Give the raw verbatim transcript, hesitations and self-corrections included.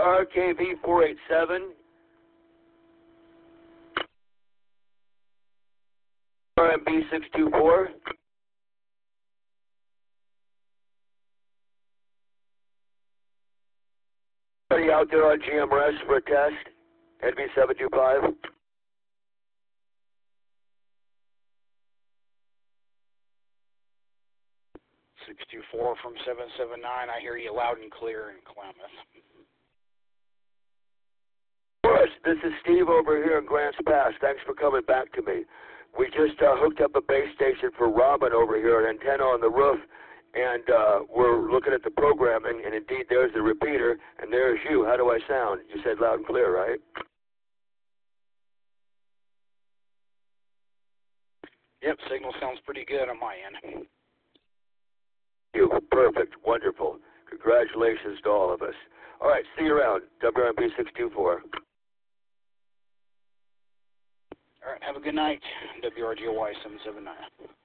R K V four eight seven. R M B six two four. Anybody out there on G M R S for a test? N B seven two five. six two four from seven seven nine. I hear you loud and clear in Klamath. This is Steve over here in Grants Pass. Thanks for coming back to me. We just uh, hooked up a base station for Robin over here, an antenna on the roof, and uh, we're looking at the programming, and indeed there's the repeater, and there's you. How do I sound? You said loud and clear, right? Yep, signal sounds pretty good on my end. You. Perfect. Wonderful. Congratulations to all of us. All right, see you around. W R M B six two four. All right, have a good night. W R G O Y seven seven nine.